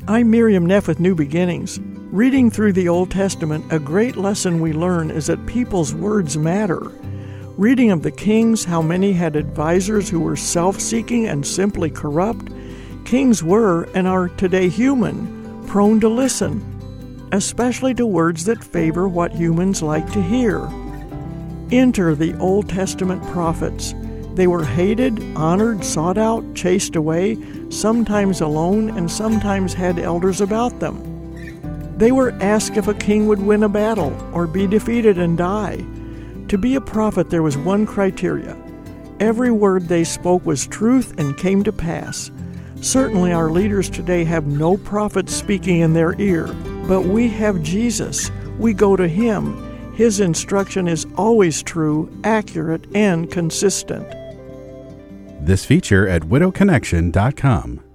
I'm Miriam Neff with New Beginnings. Reading through the Old Testament, a great lesson we learn is that people's words matter. Reading of the kings, how many had advisors who were self-seeking and simply corrupt, kings were and are today human, prone to listen, especially to words that favor what humans like to hear. Enter the Old Testament prophets. They were hated, honored, sought out, chased away, sometimes alone, and sometimes had elders about them. They were asked if a king would win a battle or be defeated and die. To be a prophet, there was one criteria. Every word they spoke was truth and came to pass. Certainly our leaders today have no prophet speaking in their ear, but we have Jesus. We go to Him. His instruction is always true, accurate, and consistent. This feature at widowconnection.com.